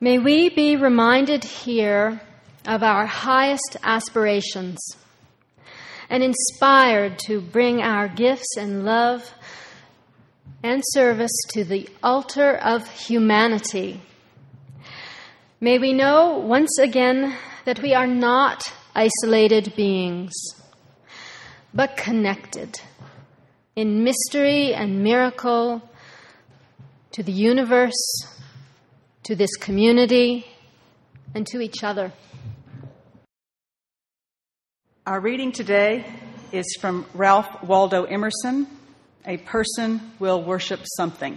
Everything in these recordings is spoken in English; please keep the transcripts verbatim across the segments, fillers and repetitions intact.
May we be reminded here of our highest aspirations and inspired to bring our gifts and love and service to the altar of humanity. May we know once again that we are not isolated beings, but connected in mystery and miracle to the universe, to this community, and to each other. Our reading today is from Ralph Waldo Emerson, A Person Will Worship Something.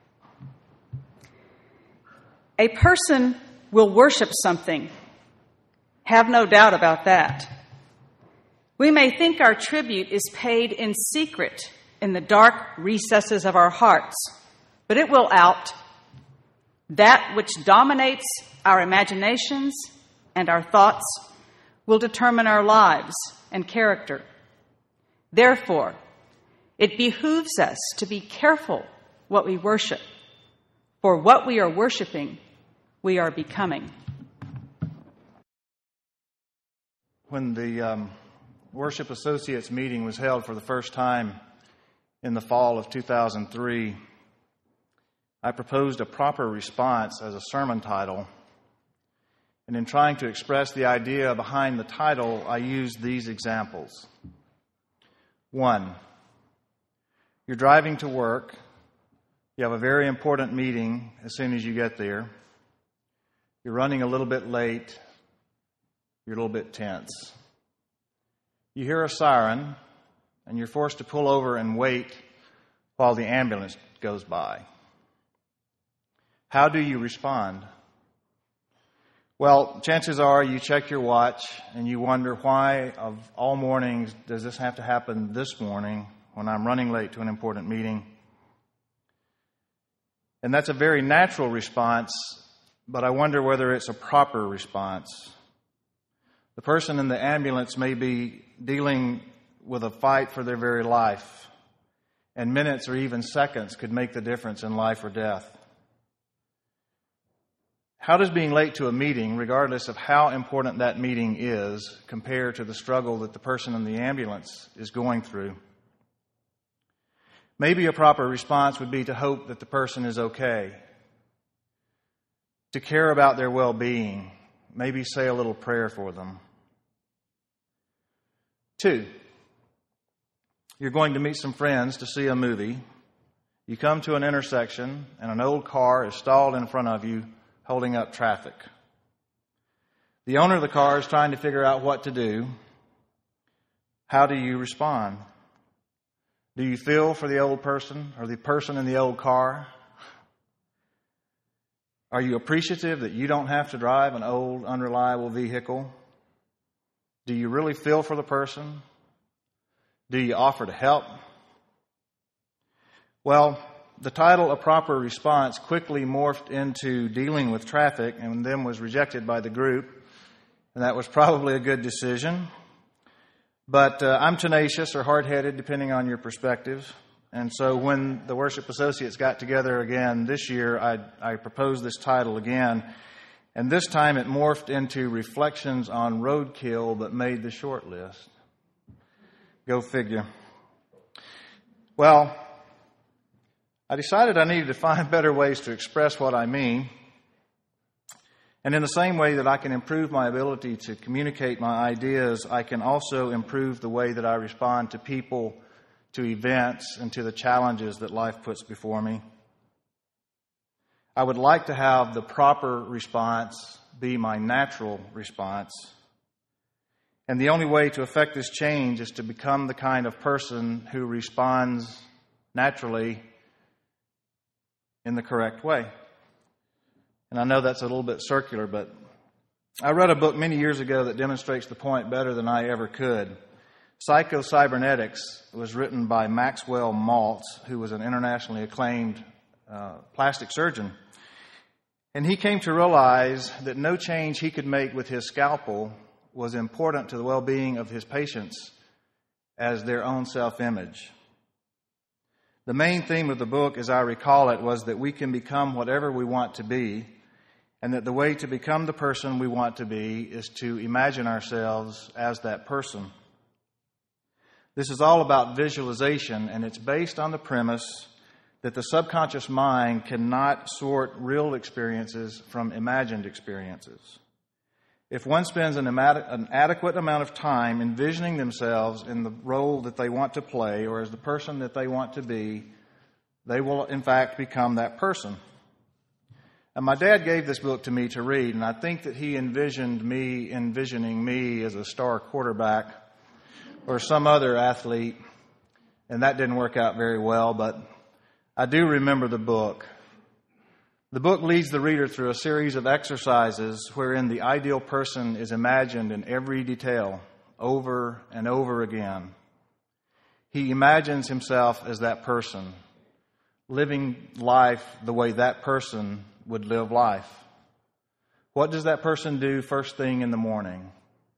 A person will worship something. Have no doubt about that. We may think our tribute is paid in secret in the dark recesses of our hearts, but it will out. That which dominates our imaginations and our thoughts will determine our lives and character. Therefore, it behooves us to be careful what we worship, for what we are worshiping, we are becoming. When the um, Worship Associates meeting was held for the first time in the fall of two thousand three, I proposed a proper response as a sermon title. And in trying to express the idea behind the title, I used these examples. One, you're driving to work. You have a very important meeting as soon as you get there. You're running a little bit late. You're a little bit tense. You hear a siren, and you're forced to pull over and wait while the ambulance goes by. How do you respond? Well, chances are you check your watch and you wonder, why of all mornings does this have to happen this morning when I'm running late to an important meeting? And that's a very natural response, but I wonder whether it's a proper response. The person in the ambulance may be dealing with a fight for their very life, and minutes or even seconds could make the difference in life or death. How does being late to a meeting, regardless of how important that meeting is, compare to the struggle that the person in the ambulance is going through? Maybe a proper response would be to hope that the person is okay, to care about their well-being, maybe say a little prayer for them. Two, you're going to meet some friends to see a movie. You come to an intersection, and an old car is stalled in front of you, holding up traffic. The owner of the car is trying to figure out what to do. How do you respond? Do you feel for the old person or the person in the old car? Are you appreciative that you don't have to drive an old, unreliable vehicle? Do you really feel for the person? Do you offer to help? Well, the title, A Proper Response, quickly morphed into dealing with traffic and then was rejected by the group. And that was probably a good decision. But uh, I'm tenacious or hard-headed, depending on your perspective. And so when the Worship Associates got together again this year, I, I proposed this title again. And this time it morphed into Reflections on Roadkill, but made the short list. Go figure. Well, I decided I needed to find better ways to express what I mean. And in the same way that I can improve my ability to communicate my ideas, I can also improve the way that I respond to people, to events, and to the challenges that life puts before me. I would like to have the proper response be my natural response. And the only way to effect this change is to become the kind of person who responds naturally in the correct way. And I know that's a little bit circular, but I read a book many years ago that demonstrates the point better than I ever could. Psycho-Cybernetics was written by Maxwell Maltz, who was an internationally acclaimed uh, plastic surgeon. And he came to realize that no change he could make with his scalpel was important to the well-being of his patients as their own self-image. The main theme of the book, as I recall it, was that we can become whatever we want to be, and that the way to become the person we want to be is to imagine ourselves as that person. This is all about visualization, and it's based on the premise that the subconscious mind cannot sort real experiences from imagined experiences. If one spends an, an adequate amount of time envisioning themselves in the role that they want to play or as the person that they want to be, they will in fact become that person. And my dad gave this book to me to read, and I think that he envisioned me envisioning me as a star quarterback or some other athlete, and that didn't work out very well, but I do remember the book. The book leads the reader through a series of exercises wherein the ideal person is imagined in every detail over and over again. He imagines himself as that person, living life the way that person would live life. What does that person do first thing in the morning?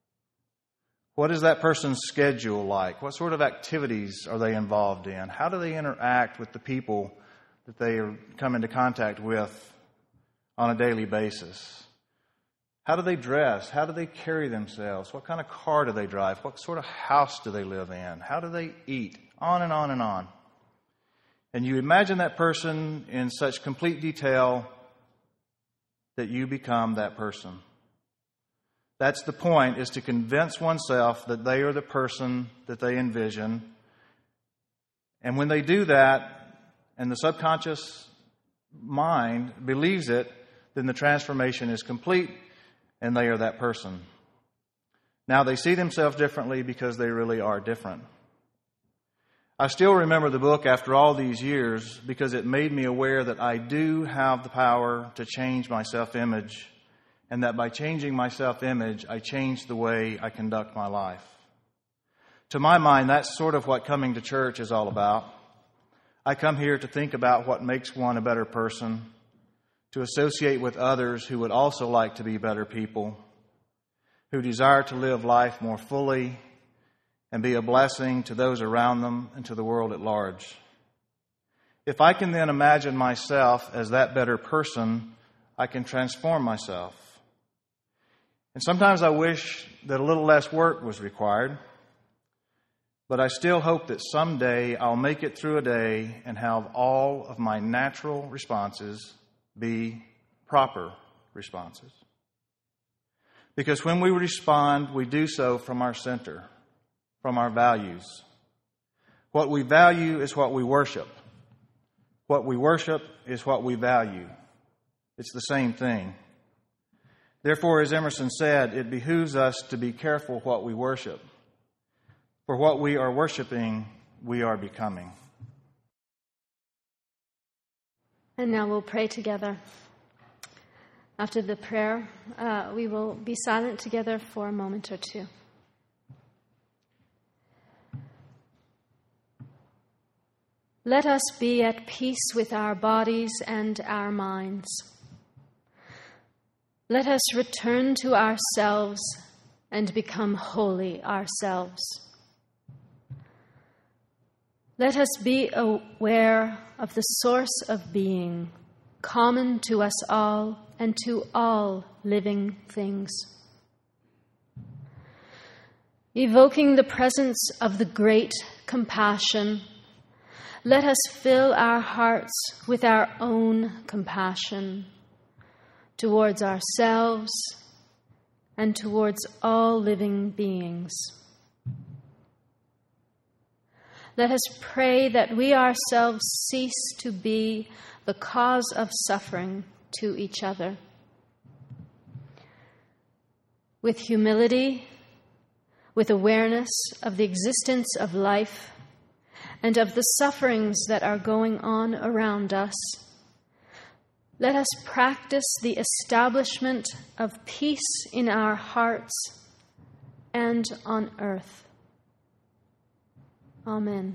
What is that person's schedule like? What sort of activities are they involved in? How do they interact with the people that they come into contact with on a daily basis? How do they dress? How do they carry themselves? What kind of car do they drive? What sort of house do they live in? How do they eat? On and on and on. And you imagine that person in such complete detail that you become that person. That's the point, is to convince oneself that they are the person that they envision. And when they do that, and the subconscious mind believes it, then the transformation is complete, and they are that person. Now, they see themselves differently because they really are different. I still remember the book after all these years because it made me aware that I do have the power to change my self-image, and that by changing my self-image, I change the way I conduct my life. To my mind, that's sort of what coming to church is all about. I come here to think about what makes one a better person, to associate with others who would also like to be better people, who desire to live life more fully and be a blessing to those around them and to the world at large. If I can then imagine myself as that better person, I can transform myself. And sometimes I wish that a little less work was required, but I still hope that someday I'll make it through a day and have all of my natural responses be proper responses. Because when we respond, we do so from our center, from our values. What we value is what we worship. What we worship is what we value. It's the same thing. Therefore, as Emerson said, it behooves us to be careful what we worship. For what we are worshiping, we are becoming. And now we'll pray together. After the prayer, uh, we will be silent together for a moment or two. Let us be at peace with our bodies and our minds. Let us return to ourselves and become holy ourselves. Let us be aware of the source of being, common to us all and to all living things. Evoking the presence of the great compassion, let us fill our hearts with our own compassion towards ourselves and towards all living beings. Let us pray that we ourselves cease to be the cause of suffering to each other. With humility, with awareness of the existence of life and of the sufferings that are going on around us, let us practice the establishment of peace in our hearts and on earth. Amen.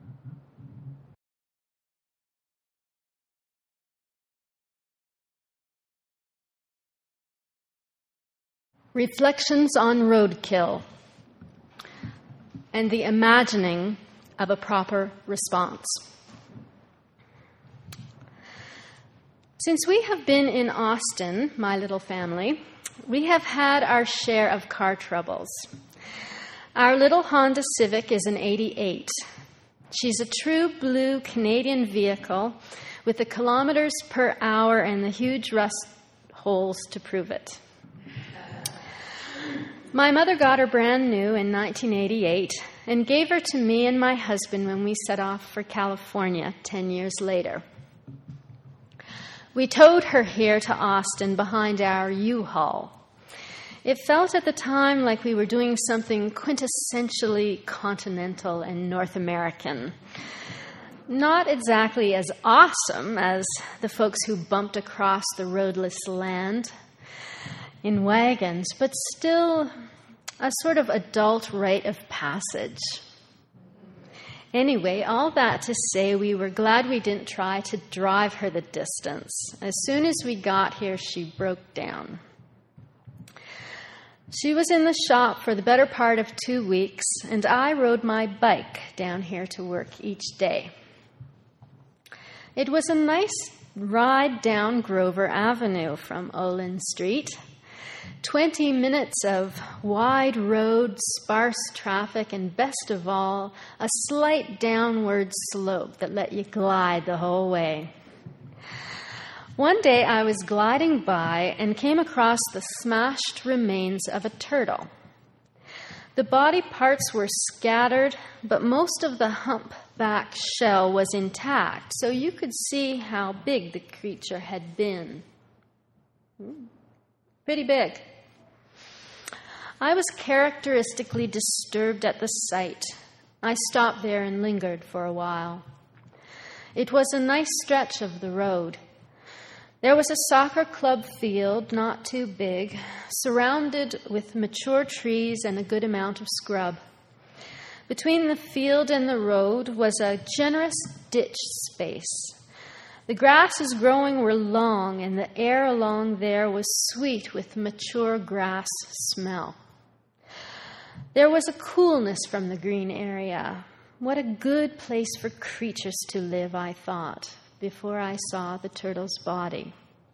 Reflections on roadkill and the imagining of a proper response. Since we have been in Austin, my little family, we have had our share of car troubles. Our little Honda Civic is an eighty-eight. She's a true blue Canadian vehicle with the kilometers per hour and the huge rust holes to prove it. My mother got her brand new in nineteen eighty-eight and gave her to me and my husband when we set off for California ten years later. We towed her here to Austin behind our U-Haul. It felt at the time like we were doing something quintessentially continental and North American. Not exactly as awesome as the folks who bumped across the roadless land in wagons, but still a sort of adult rite of passage. Anyway, all that to say, we were glad we didn't try to drive her the distance. As soon as we got here, she broke down. She was in the shop for the better part of two weeks, and I rode my bike down here to work each day. It was a nice ride down Grover Avenue from Olin Street. Twenty minutes of wide road, sparse traffic, and best of all, a slight downward slope that let you glide the whole way. One day I was gliding by and came across the smashed remains of a turtle. The body parts were scattered, but most of the humpback shell was intact, so you could see how big the creature had been. Pretty big. I was characteristically disturbed at the sight. I stopped there and lingered for a while. It was a nice stretch of the road. There was a soccer club field, not too big, surrounded with mature trees and a good amount of scrub. Between the field and the road was a generous ditch space. The grasses growing were long, and the air along there was sweet with mature grass smell. There was a coolness from the green area. What a good place for creatures to live, I thought, before I saw the turtle's body.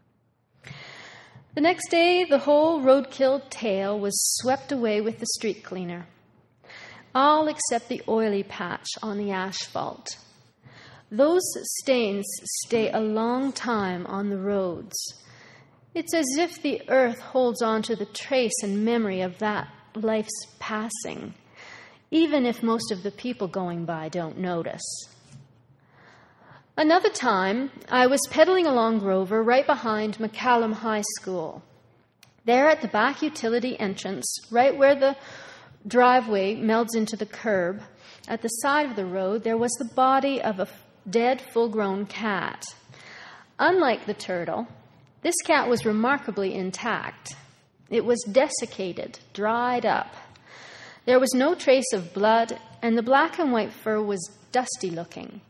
The next day, the whole roadkill tail was swept away with the street cleaner, all except the oily patch on the asphalt. Those stains stay a long time on the roads. It's as if the earth holds on to the trace and memory of that life's passing, even if most of the people going by don't notice. Another time, I was pedaling along Grover right behind McCallum High School. There at the back utility entrance, right where the driveway melds into the curb, at the side of the road, there was the body of a dead, full-grown cat. Unlike the turtle, this cat was remarkably intact. It was desiccated, dried up. There was no trace of blood, and the black and white fur was dusty-looking.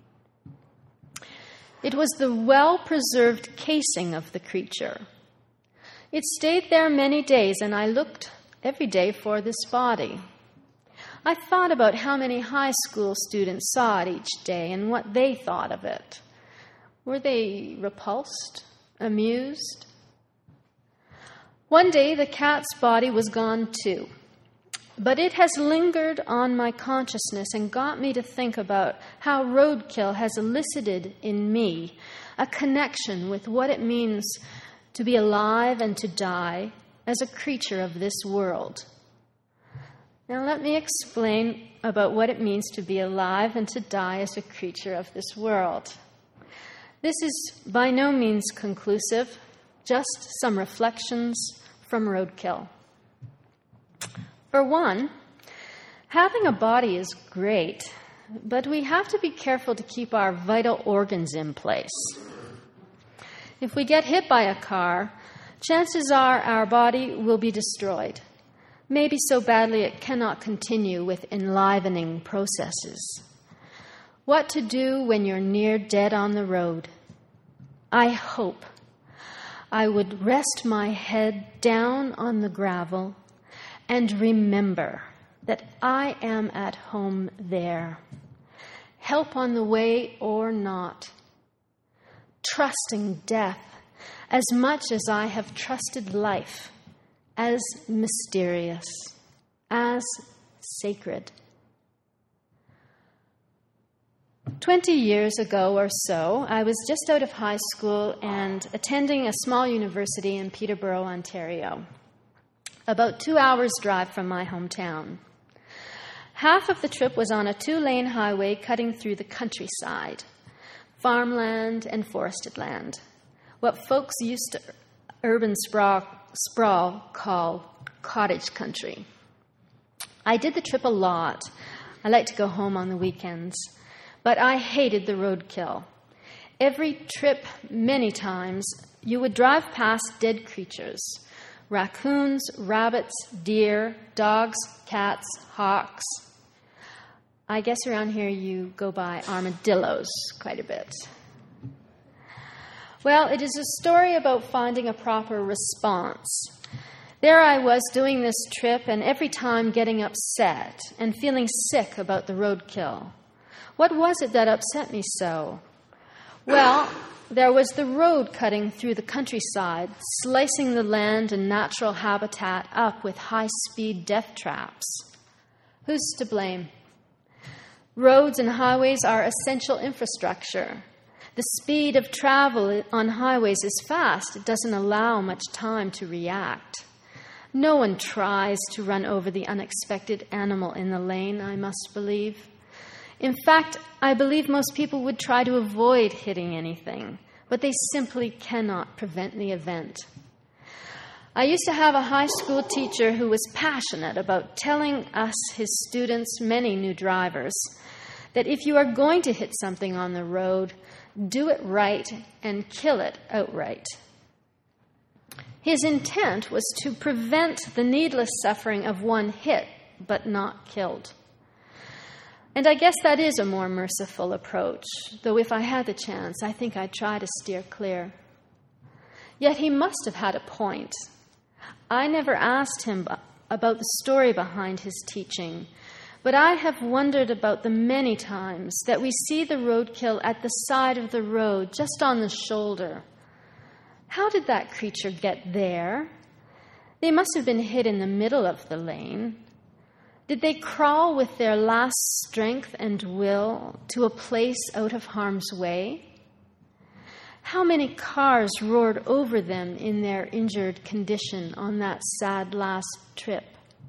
It was the well-preserved casing of the creature. It stayed there many days, and I looked every day for this body. I thought about how many high school students saw it each day and what they thought of it. Were they repulsed? Amused? One day the cat's body was gone too, but it has lingered on my consciousness and got me to think about how roadkill has elicited in me a connection with what it means to be alive and to die as a creature of this world. Now let me explain about what it means to be alive and to die as a creature of this world. This is by no means conclusive, just some reflections from roadkill. For one, having a body is great, but we have to be careful to keep our vital organs in place. If we get hit by a car, chances are our body will be destroyed, maybe so badly it cannot continue with enlivening processes. What to do when you're near dead on the road? I hope I would rest my head down on the gravel and remember that I am at home there, help on the way or not, trusting death as much as I have trusted life as mysterious, as sacred. Twenty years ago or so, I was just out of high school and attending a small university in Peterborough, Ontario, about two hours' drive from my hometown. Half of the trip was on a two-lane highway cutting through the countryside, farmland and forested land, what folks used to urban sprawl, sprawl call cottage country. I did the trip a lot. I like to go home on the weekends. But I hated the roadkill. Every trip, many times, you would drive past dead creatures. Raccoons, rabbits, deer, dogs, cats, hawks. I guess around here you go by armadillos quite a bit. Well, it is a story about finding a proper response. There I was doing this trip and every time getting upset and feeling sick about the roadkill. What was it that upset me so? Well, there was the road cutting through the countryside, slicing the land and natural habitat up with high-speed death traps. Who's to blame? Roads and highways are essential infrastructure. The speed of travel on highways is fast. It doesn't allow much time to react. No one tries to run over the unexpected animal in the lane, I must believe. In fact, I believe most people would try to avoid hitting anything, but they simply cannot prevent the event. I used to have a high school teacher who was passionate about telling us, his students, many new drivers, that if you are going to hit something on the road, do it right and kill it outright. His intent was to prevent the needless suffering of one hit, but not killed. And I guess that is a more merciful approach, though if I had the chance, I think I'd try to steer clear. Yet he must have had a point. I never asked him about the story behind his teaching, but I have wondered about the many times that we see the roadkill at the side of the road, just on the shoulder. How did that creature get there? They must have been hit in the middle of the lane. Did they crawl with their last strength and will to a place out of harm's way? How many cars roared over them in their injured condition on that sad last trip?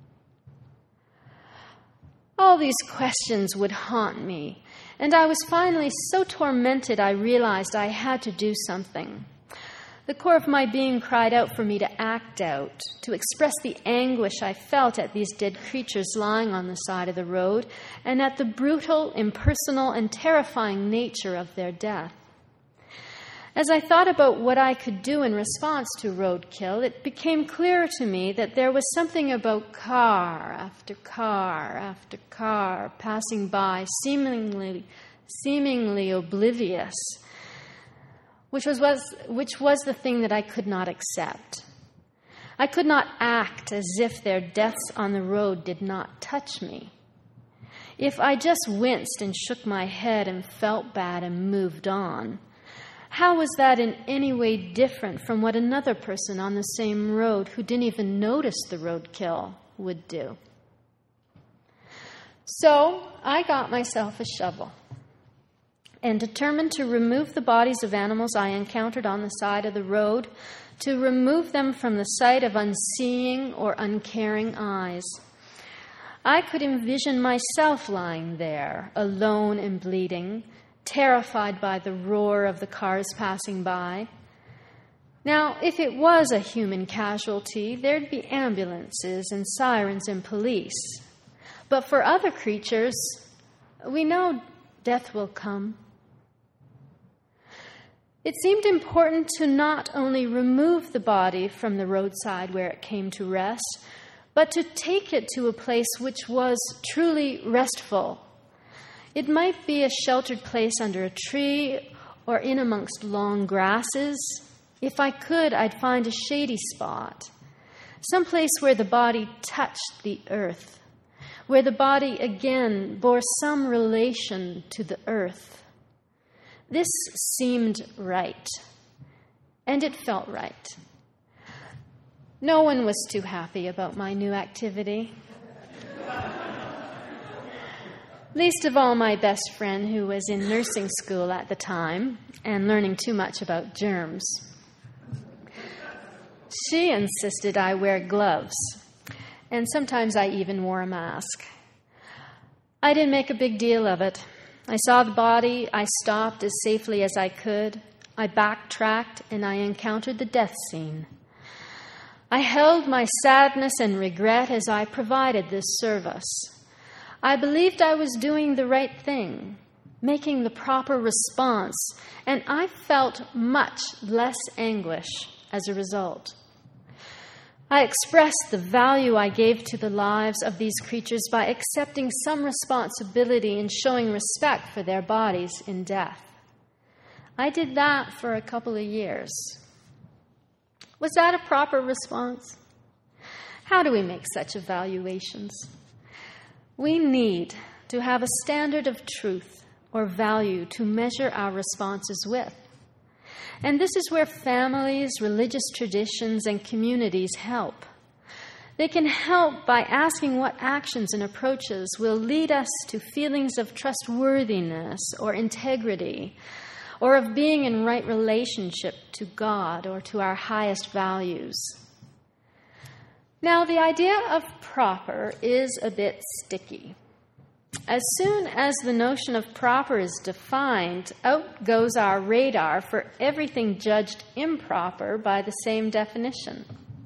All these questions would haunt me, and I was finally so tormented I realized I had to do something. The core of my being cried out for me to act out, to express the anguish I felt at these dead creatures lying on the side of the road and at the brutal, impersonal, and terrifying nature of their death. As I thought about what I could do in response to roadkill, it became clear to me that there was something about car after car after car passing by, seemingly, seemingly oblivious, which was, was, which was the thing that I could not accept. I could not act as if their deaths on the road did not touch me. If I just winced and shook my head and felt bad and moved on, how was that in any way different from what another person on the same road who didn't even notice the roadkill would do? So I got myself a shovel and determined to remove the bodies of animals I encountered on the side of the road, to remove them from the sight of unseeing or uncaring eyes. I could envision myself lying there, alone and bleeding, terrified by the roar of the cars passing by. Now, if it was a human casualty, there'd be ambulances and sirens and police. But for other creatures, we know death will come. It seemed important to not only remove the body from the roadside where it came to rest, but to take it to a place which was truly restful. It might be a sheltered place under a tree or in amongst long grasses. If I could, I'd find a shady spot, someplace where the body touched the earth, where the body again bore some relation to the earth. This seemed right. And it felt right. No one was too happy about my new activity. Least of all my best friend, who was in nursing school at the time and learning too much about germs. She insisted I wear gloves, and sometimes I even wore a mask. I didn't make a big deal of it. I saw the body, I stopped as safely as I could, I backtracked, and I encountered the death scene. I held my sadness and regret as I provided this service. I believed I was doing the right thing, making the proper response, and I felt much less anguish as a result. I expressed the value I gave to the lives of these creatures by accepting some responsibility and showing respect for their bodies in death. I did that for a couple of years. Was that a proper response? How do we make such evaluations? We need to have a standard of truth or value to measure our responses with. And this is where families, religious traditions, and communities help. They can help by asking what actions and approaches will lead us to feelings of trustworthiness or integrity, or of being in right relationship to God or to our highest values. Now, the idea of proper is a bit sticky. As soon as the notion of proper is defined, out goes our radar for everything judged improper by the same definition.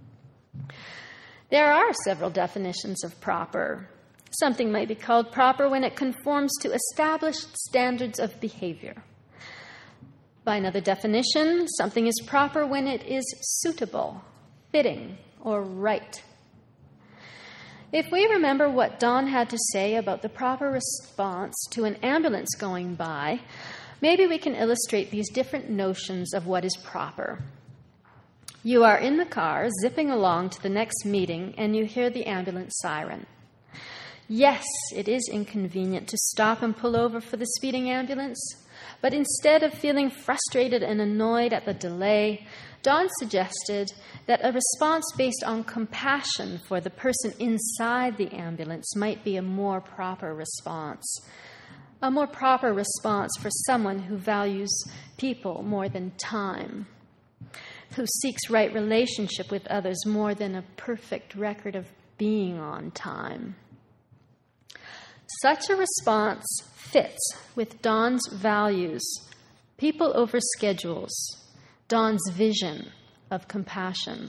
There are several definitions of proper. Something might be called proper when it conforms to established standards of behavior. By another definition, something is proper when it is suitable, fitting, or right. If we remember what Don had to say about the proper response to an ambulance going by, maybe we can illustrate these different notions of what is proper. You are in the car, zipping along to the next meeting, and you hear the ambulance siren. Yes, it is inconvenient to stop and pull over for the speeding ambulance, but instead of feeling frustrated and annoyed at the delay, Don suggested that a response based on compassion for the person inside the ambulance might be a more proper response. A more proper response for someone who values people more than time, who seeks right relationship with others more than a perfect record of being on time. Such a response fits with Don's values, people over schedules, Don's vision of compassion.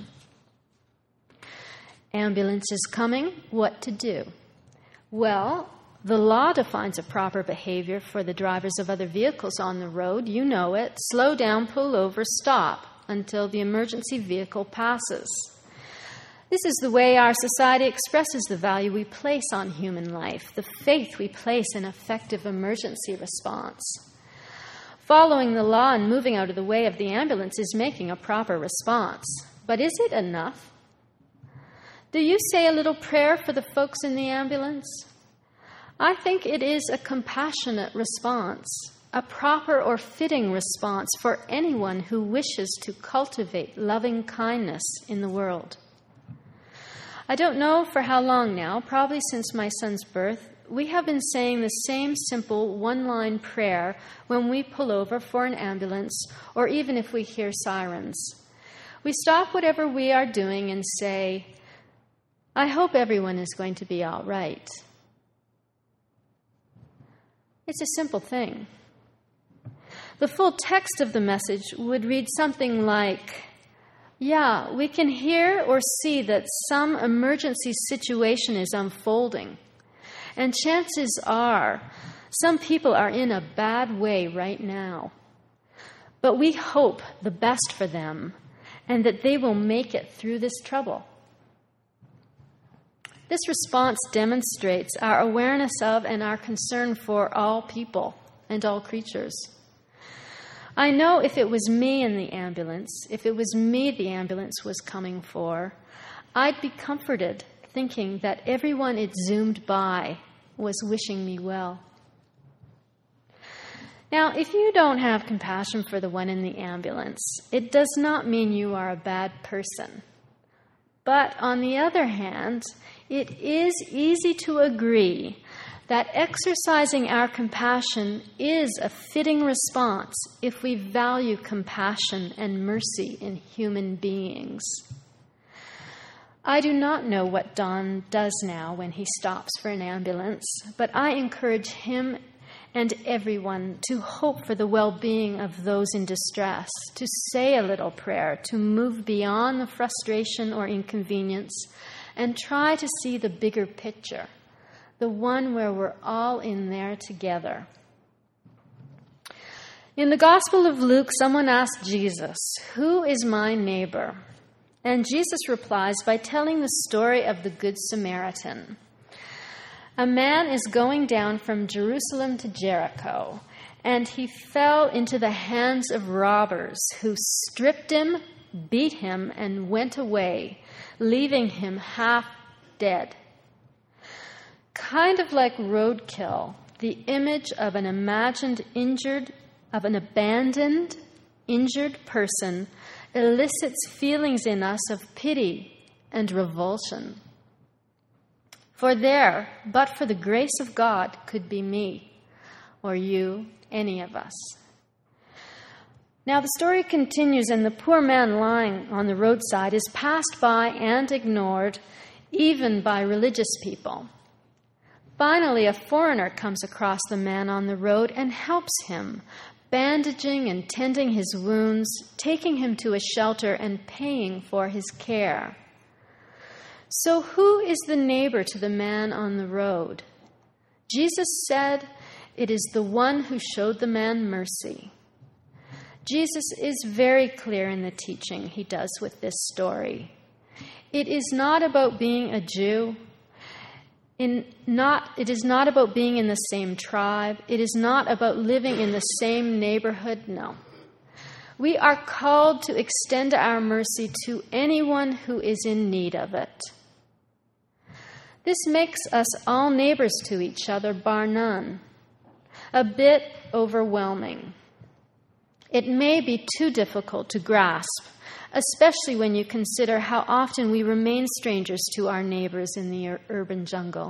Ambulance is coming, what to do? Well, the law defines a proper behavior for the drivers of other vehicles on the road. You know it. Slow down, pull over, stop until the emergency vehicle passes. This is the way our society expresses the value we place on human life, the faith we place in effective emergency response. Following the law and moving out of the way of the ambulance is making a proper response. But is it enough? Do you say a little prayer for the folks in the ambulance? I think it is a compassionate response, a proper or fitting response for anyone who wishes to cultivate loving kindness in the world. I don't know for how long now, probably since my son's birth, we have been saying the same simple one-line prayer when we pull over for an ambulance or even if we hear sirens. We stop whatever we are doing and say, I hope everyone is going to be all right. It's a simple thing. The full text of the message would read something like, yeah, we can hear or see that some emergency situation is unfolding. And chances are, some people are in a bad way right now. But we hope the best for them and that they will make it through this trouble. This response demonstrates our awareness of and our concern for all people and all creatures. I know if it was me in the ambulance, if it was me the ambulance was coming for, I'd be comforted thinking that everyone it zoomed by was wishing me well. Now, if you don't have compassion for the one in the ambulance, it does not mean you are a bad person. But on the other hand, it is easy to agree that exercising our compassion is a fitting response if we value compassion and mercy in human beings. I do not know what Don does now when he stops for an ambulance, but I encourage him and everyone to hope for the well-being of those in distress, to say a little prayer, to move beyond the frustration or inconvenience, and try to see the bigger picture, the one where we're all in there together. In the Gospel of Luke, someone asked Jesus, "Who is my neighbor?" And Jesus replies by telling the story of the Good Samaritan. A man is going down from Jerusalem to Jericho, and he fell into the hands of robbers who stripped him, beat him, and went away, leaving him half dead. Kind of like roadkill, the image of an imagined injured, of an abandoned, injured person elicits feelings in us of pity and revulsion. For there, but for the grace of God, could be me, or you, any of us. Now the story continues, and the poor man lying on the roadside is passed by and ignored, even by religious people. Finally, a foreigner comes across the man on the road and helps him, bandaging and tending his wounds, taking him to a shelter and paying for his care. So who is the neighbor to the man on the road? Jesus said, it is the one who showed the man mercy. Jesus is very clear in the teaching he does with this story. It is not about being a Jew. In not, it is not about being in the same tribe. It is not about living in the same neighborhood. No. We are called to extend our mercy to anyone who is in need of it. This makes us all neighbors to each other, bar none. A bit overwhelming. It may be too difficult to grasp, especially when you consider how often we remain strangers to our neighbors in the ur- urban jungle.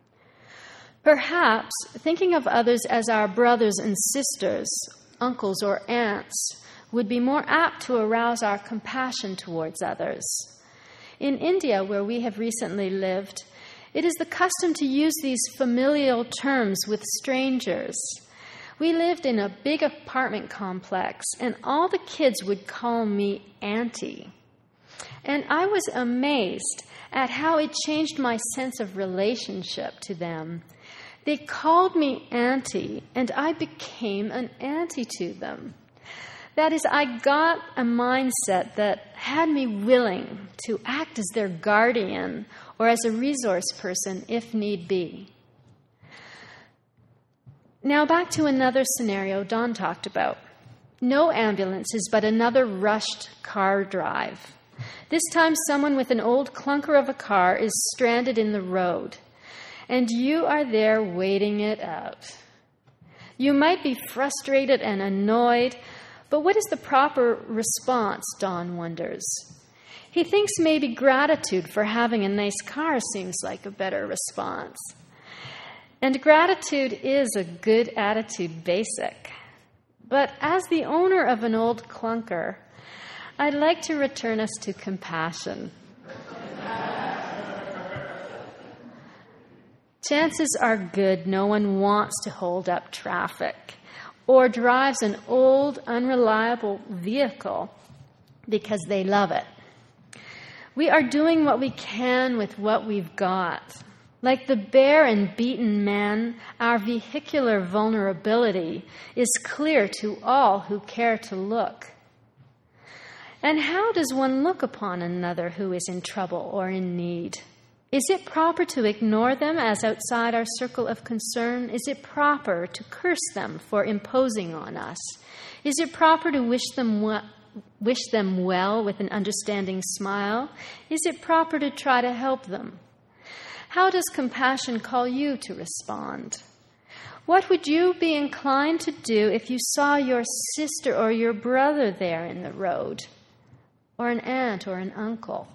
Perhaps thinking of others as our brothers and sisters, uncles or aunts, would be more apt to arouse our compassion towards others. In India, where we have recently lived, it is the custom to use these familial terms with strangers. We lived in a big apartment complex, and all the kids would call me Auntie. And I was amazed at how it changed my sense of relationship to them. They called me Auntie, and I became an auntie to them. That is, I got a mindset that had me willing to act as their guardian or as a resource person if need be. Now back to another scenario Don talked about. No ambulances, but another rushed car drive. This time someone with an old clunker of a car is stranded in the road, and you are there waiting it out. You might be frustrated and annoyed, but what is the proper response, Don wonders. He thinks maybe gratitude for having a nice car seems like a better response. And gratitude is a good attitude basic. But as the owner of an old clunker, I'd like to return us to compassion. Chances are good no one wants to hold up traffic or drives an old, unreliable vehicle because they love it. We are doing what we can with what we've got. Like the bare and beaten man, our vehicular vulnerability is clear to all who care to look. And how does one look upon another who is in trouble or in need? Is it proper to ignore them as outside our circle of concern? Is it proper to curse them for imposing on us? Is it proper to wish them well, wish them well with an understanding smile? Is it proper to try to help them? How does compassion call you to respond? What would you be inclined to do if you saw your sister or your brother there in the road, or an aunt or an uncle?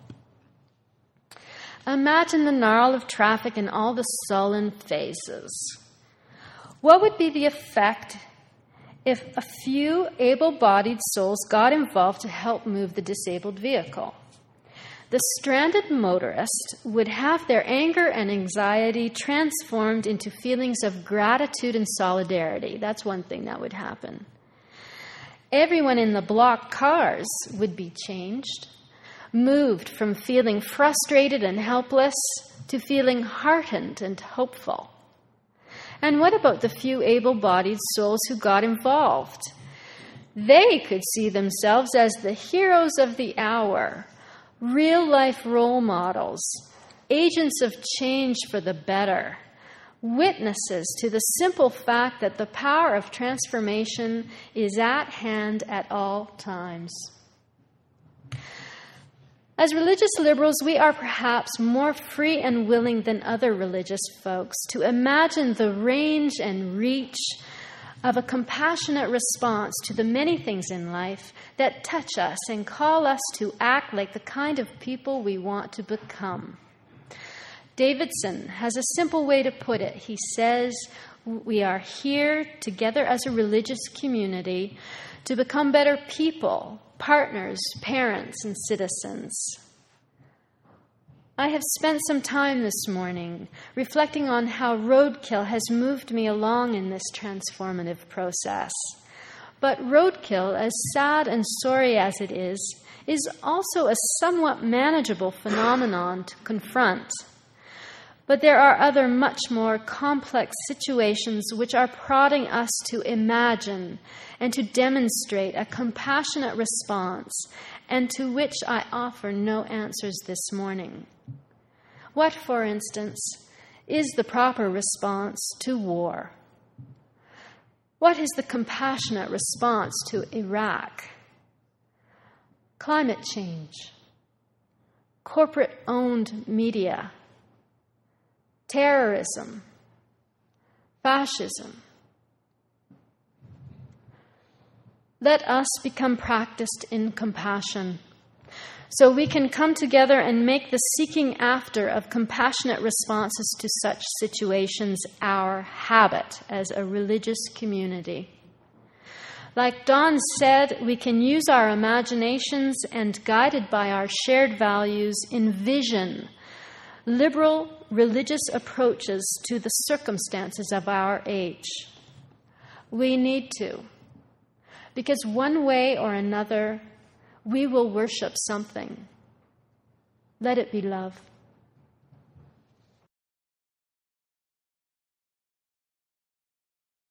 Imagine the gnarl of traffic and all the sullen faces. What would be the effect if a few able-bodied souls got involved to help move the disabled vehicle? The stranded motorist would have their anger and anxiety transformed into feelings of gratitude and solidarity. That's one thing that would happen. Everyone in the blocked cars would be changed, moved from feeling frustrated and helpless to feeling heartened and hopeful. And what about the few able-bodied souls who got involved? They could see themselves as the heroes of the hour, real-life role models, agents of change for the better, witnesses to the simple fact that the power of transformation is at hand at all times. As religious liberals, we are perhaps more free and willing than other religious folks to imagine the range and reach of a compassionate response to the many things in life that touch us and call us to act like the kind of people we want to become. Davidson has a simple way to put it. He says, we are here together as a religious community to become better people, partners, parents, and citizens. I have spent some time this morning reflecting on how roadkill has moved me along in this transformative process. But roadkill, as sad and sorry as it is, is also a somewhat manageable phenomenon to confront. But there are other much more complex situations which are prodding us to imagine and to demonstrate a compassionate response, and to which I offer no answers this morning. What, for instance, is the proper response to war? What is the compassionate response to Iraq? Climate change, corporate-owned media, terrorism, fascism. Let us become practiced in compassion, so we can come together and make the seeking after of compassionate responses to such situations our habit as a religious community. Like Don said, we can use our imaginations and, guided by our shared values, envision liberal religious approaches to the circumstances of our age. We need to, because one way or another, we will worship something. Let it be love.